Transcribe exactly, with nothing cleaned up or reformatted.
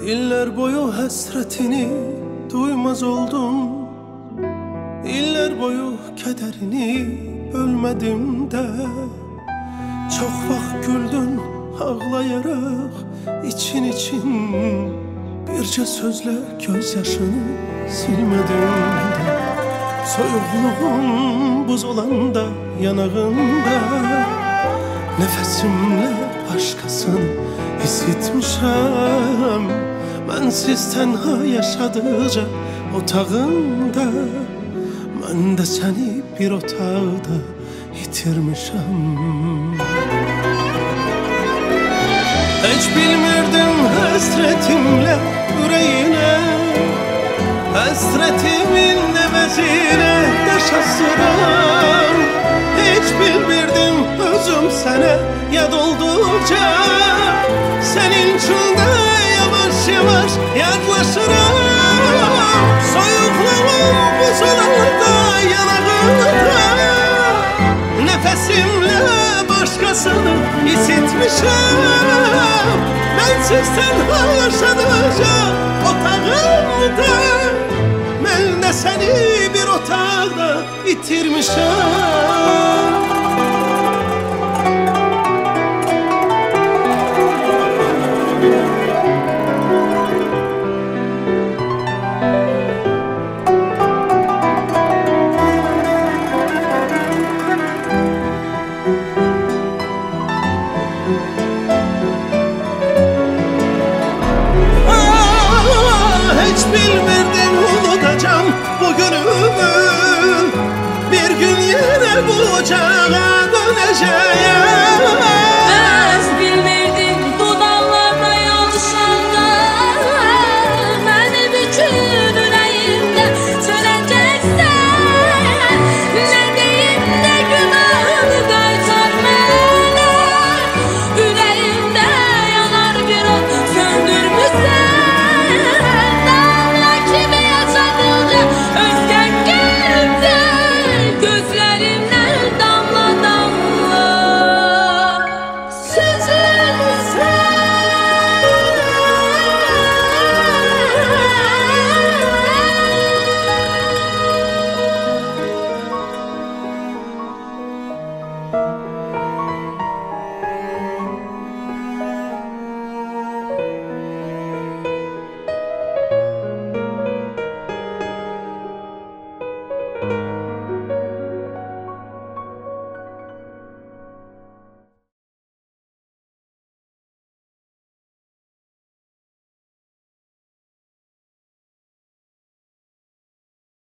İller boyu hasretini duymaz oldum. İller boyu kederini bölmedim de. Çok vaxt güldün ağlayarak için için, birce sözle gözyaşını silmedim de. Soyuqluğum buz olanda yanağında, nefesimle başkasını hissetmişəm. Mənsiz tənha yaşadıqca otağında, mən də səni bir otaqda itirmişəm. Heç bilmirdim həsrətimlə ürəyinə, həsrətimin əvəzinə daş asıram. Heç bilmirdim özüm sənə yad olduqca, sənin içində yavaş yavaş yadlaşıram. Soyuqluğum buz olanda yanağında, nefesimle başkasını hissetmişəm. Mənsiz tənha yaşadıqca otağımda, mən də səni bir otaqda itirmişəm. Bilmirdim unutacağım bugünümü, bir gün yine bu ocağa döneceğim.